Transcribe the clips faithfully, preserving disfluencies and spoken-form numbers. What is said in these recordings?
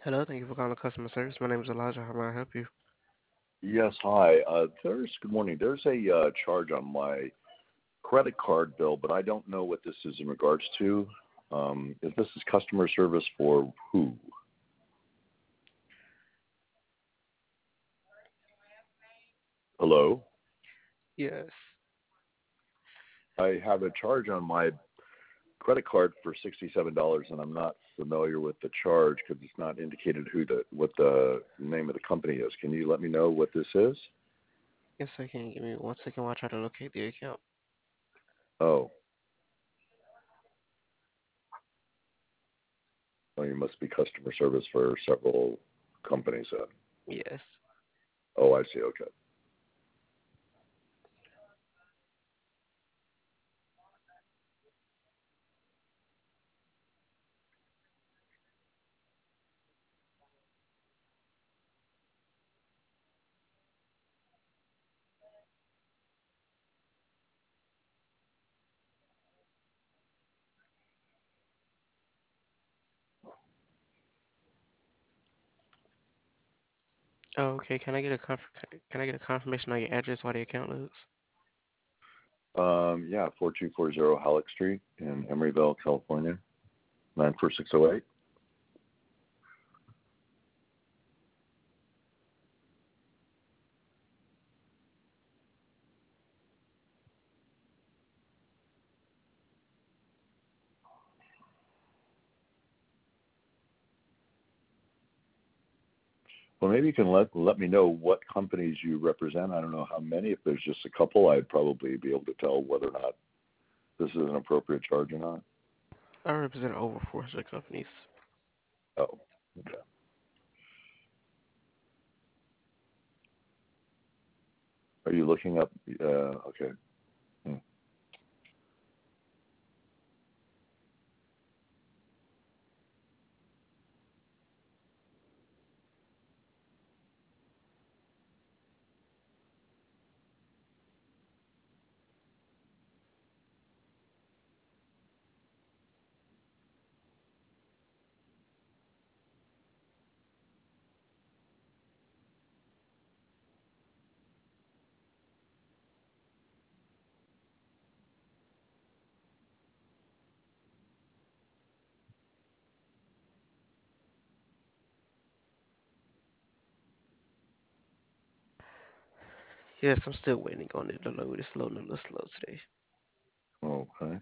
Hello, thank you for calling customer service. My name is Elijah. How may I help you? Yes, hi. Uh, there's good morning. There's a uh, charge on my credit card bill, but I don't know what this is in regards to. Um, if this is customer service for who? Hello? Yes. I have a charge on my credit card for sixty-seven dollars, and I'm not familiar with the charge because it's not indicated who the what the name of the company is. Can you let me know what this is? Yes, I can. Give me one second while I try to locate the account. Oh, well, you must be customer service for several companies then. Yes. Oh, I see. Okay. Oh, okay. Can I get a conf- can I get a confirmation on your address while the account loads? Um, yeah, four two four zero Halleck Street in Emeryville, California, nine four six zero eight. Well, maybe you can let let me know what companies you represent. I don't know how many. If there's just a couple, I'd probably be able to tell whether or not this is an appropriate charge or not. I represent over four hundred companies. Oh, okay. Are you looking up? Uh, okay. Hmm. Yes, I'm still waiting on it to load. It's loading a little slow today. Okay.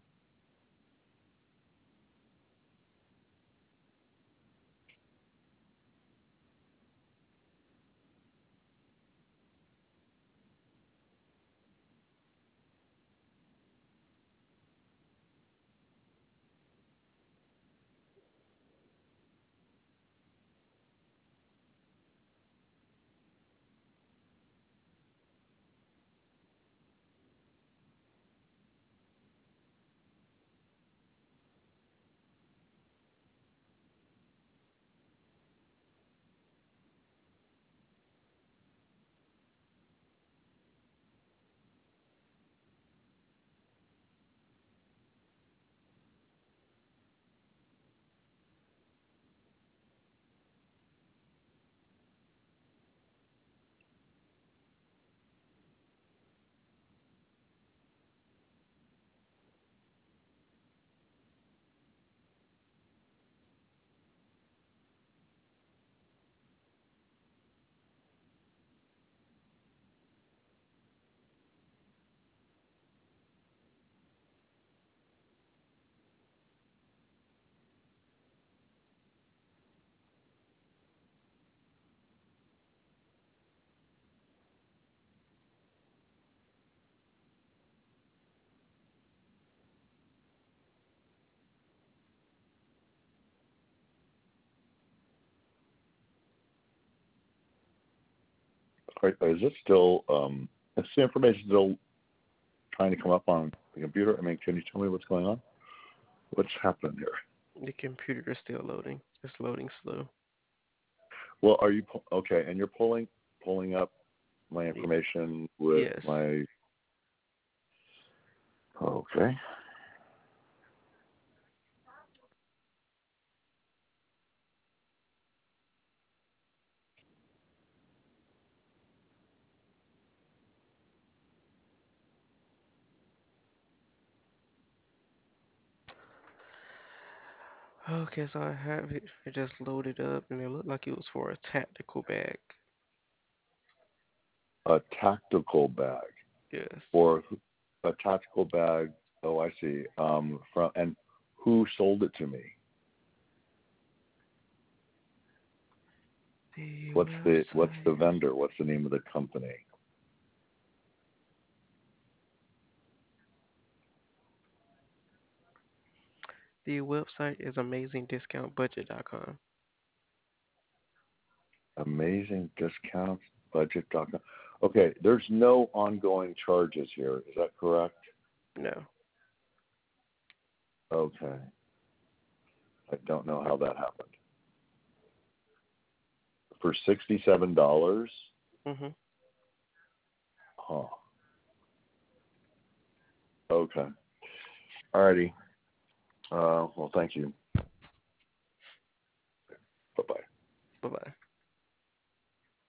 All right. Is this still? Um, is the information still trying to come up on the computer? I mean, can you tell me what's going on? What's happening here? The computer is still loading. It's loading slow. Well, are you pu- okay? And you're pulling pulling up my Y- information with Yes. my okay. Okay, so I have it. It just loaded up, and it looked like it was for a tactical bag. A tactical bag Yes. or a tactical bag. Oh, I see. Um, from and who sold it to me? The What's the what's the website. vendor? What's the name of the company? The website is amazing discount budget dot com. Amazing discounts budget dot com. Okay, there's no ongoing charges here. Is that correct? No. Okay. I don't know how that happened. For sixty-seven dollars. Mhm. Huh. Okay. Alrighty. Uh, well, thank you.